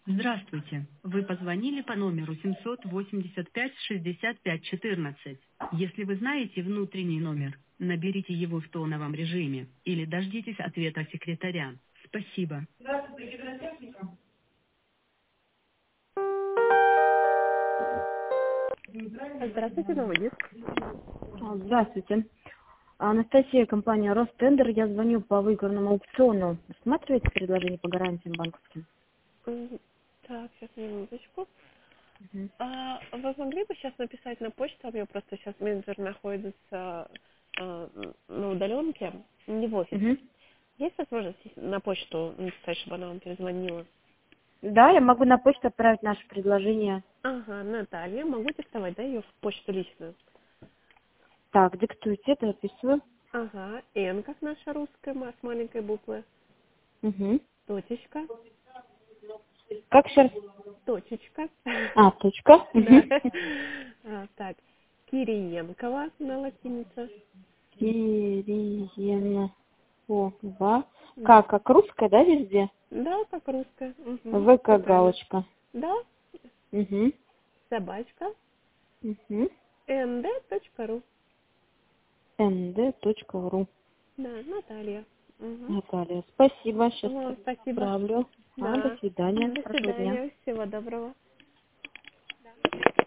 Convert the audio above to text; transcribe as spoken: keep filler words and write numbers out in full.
Здравствуйте. Вы позвонили по номеру семьсот восемьдесят пять шестьдесят пять четырнадцать. Если вы знаете внутренний номер, наберите его в тоновом режиме или дождитесь ответа секретаря. Спасибо. Здравствуйте, гидротехника. Здравствуйте, новый диск. А, Здравствуйте. Анастасия, компания Ростендер. Я звоню по выигранному аукциону. Рассматриваете предложение по гарантиям банковским? М, Так, сейчас минуточку. Мгм. А вы могли бы сейчас написать на почту? У меня просто сейчас менеджер находится а, на удаленке, не в офисе. Мгм. Есть возможность на почту написать, чтобы она вам перезвонила? Да, я могу на почту отправить наше предложение. Ага, Наталья, могу диктовать, да, ее в почту личную? Так, диктуйте, это записываю. Ага, Н, как наша русская, ма- с маленькой буквы, Угу. точечка, Как сейчас? точечка, А, точка. да. Угу. А, так, Кириенкова на латинице, Кириенова. да. Как, как русская, да, везде? Да, как русская. Угу, В все как правильно. галочка. Да, Угу. собачка, Угу. nd.ру. эн дэ точка ру. Да, Наталья. Угу. Наталья, спасибо, сейчас Вам спасибо. отправлю. А, до Да. свидания, До хорошего дня. свидания. Всего доброго.